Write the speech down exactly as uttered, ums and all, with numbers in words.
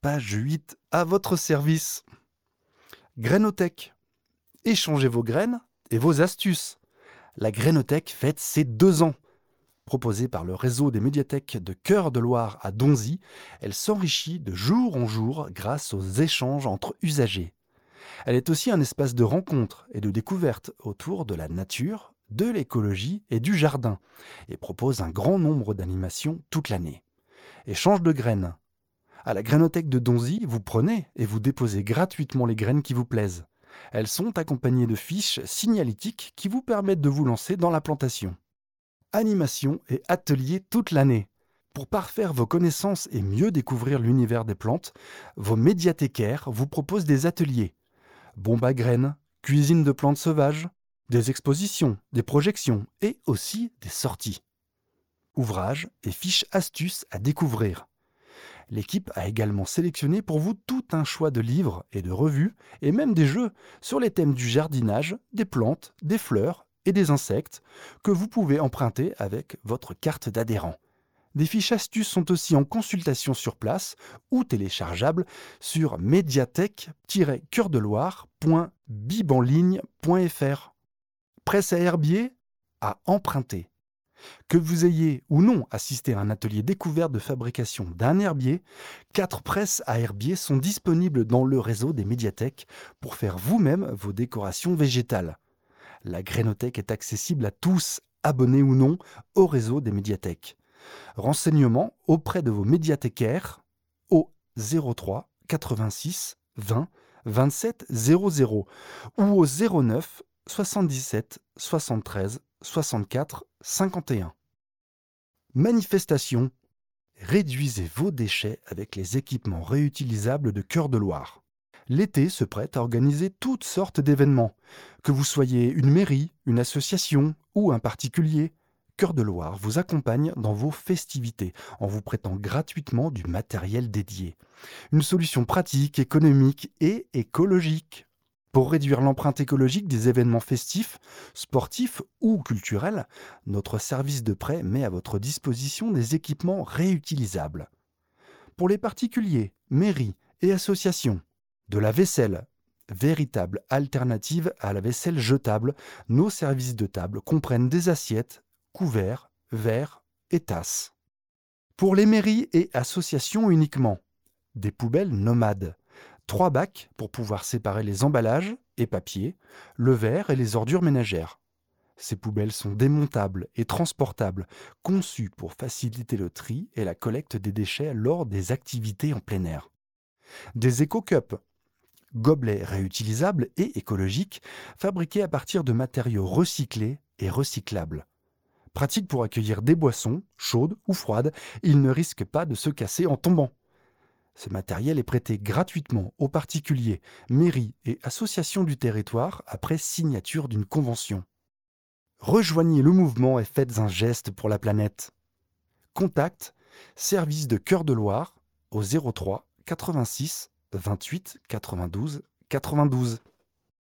page huit à votre service. Grainothèque. Échangez vos graines et vos astuces. La Grainothèque fête ses deux ans. Proposée par le réseau des médiathèques de Cœur de Loire à Donzy, elle s'enrichit de jour en jour grâce aux échanges entre usagers. Elle est aussi un espace de rencontre et de découverte autour de la nature, de l'écologie et du jardin, et propose un grand nombre d'animations toute l'année. Échange de graines. À la Grainothèque de Donzy, vous prenez et vous déposez gratuitement les graines qui vous plaisent. Elles sont accompagnées de fiches signalétiques qui vous permettent de vous lancer dans la plantation. Animation et ateliers toute l'année. Pour parfaire vos connaissances et mieux découvrir l'univers des plantes, vos médiathécaires vous proposent des ateliers. Bombes à graines, cuisine de plantes sauvages, des expositions, des projections et aussi des sorties. Ouvrages et fiches astuces à découvrir. L'équipe a également sélectionné pour vous tout un choix de livres et de revues et même des jeux sur les thèmes du jardinage, des plantes, des fleurs et des insectes que vous pouvez emprunter avec votre carte d'adhérent. Des fiches astuces sont aussi en consultation sur place ou téléchargeables sur médiathèque tiret cœur de loire point bibenligne point f r. Presse à herbier à emprunter. Que vous ayez ou non assisté à un atelier découverte de fabrication d'un herbier, quatre presses à herbier sont disponibles dans le réseau des médiathèques pour faire vous-même vos décorations végétales. La Grainothèque est accessible à tous, abonnés ou non, au réseau des médiathèques. Renseignements auprès de vos médiathécaires au zéro trois quatre-vingt-six vingt vingt-sept zéro zéro ou au zéro neuf soixante-dix-sept soixante-treize soixante-quatre cinquante et un. Manifestation. Réduisez vos déchets avec les équipements réutilisables de Cœur de Loire. L'été se prête à organiser toutes sortes d'événements. Que vous soyez une mairie, une association ou un particulier, Cœur de Loire vous accompagne dans vos festivités en vous prêtant gratuitement du matériel dédié. Une solution pratique, économique et écologique. Pour réduire l'empreinte écologique des événements festifs, sportifs ou culturels, notre service de prêt met à votre disposition des équipements réutilisables. Pour les particuliers, mairies et associations, de la vaisselle, véritable alternative à la vaisselle jetable, nos services de table comprennent des assiettes, couverts, verres et tasses. Pour les mairies et associations uniquement, des poubelles nomades. Trois bacs pour pouvoir séparer les emballages et papiers, le verre et les ordures ménagères. Ces poubelles sont démontables et transportables, conçues pour faciliter le tri et la collecte des déchets lors des activités en plein air. Des éco-cups, gobelets réutilisables et écologiques, fabriqués à partir de matériaux recyclés et recyclables. Pratique pour accueillir des boissons, chaudes ou froides, ils ne risquent pas de se casser en tombant. Ce matériel est prêté gratuitement aux particuliers, mairies et associations du territoire après signature d'une convention. Rejoignez le mouvement et faites un geste pour la planète. Contact service de Cœur de Loire au zéro trois quatre-vingt-six vingt-huit quatre-vingt-douze quatre-vingt-douze.